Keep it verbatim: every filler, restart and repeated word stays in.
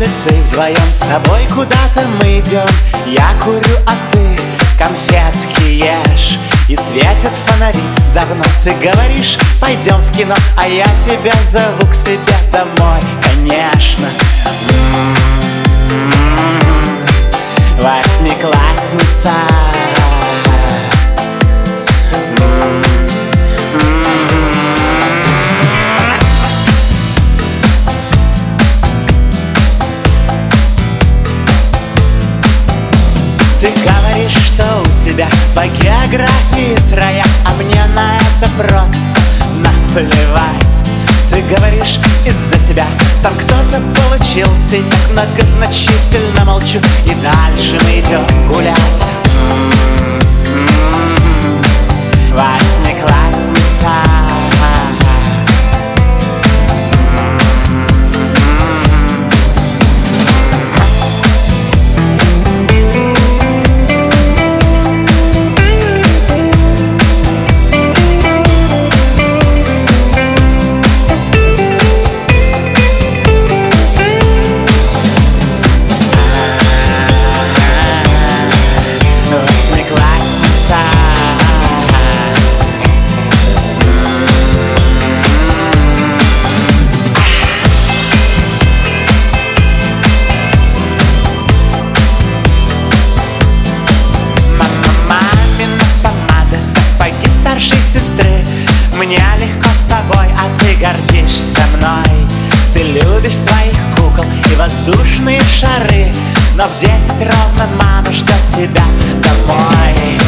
улицей вдвоем с тобой куда-то мы идем. Я курю, а ты конфетки ешь, и светят фонари. Давно ты говоришь, пойдем в кино, а я тебя зову к себе домой. Конечно, восьмиклассница. Ты говоришь, что у тебя по географии трояк, а мне на это просто наплевать. Ты говоришь, из-за тебя там кто-то получил синяк. Многозначительно молчу, и дальше мы идем гулять. Восьмиклассница. Сестры, мне легко с тобой, а ты гордишься мной. Ты любишь своих кукол и воздушные шары, но в десять ровно мама ждет тебя домой.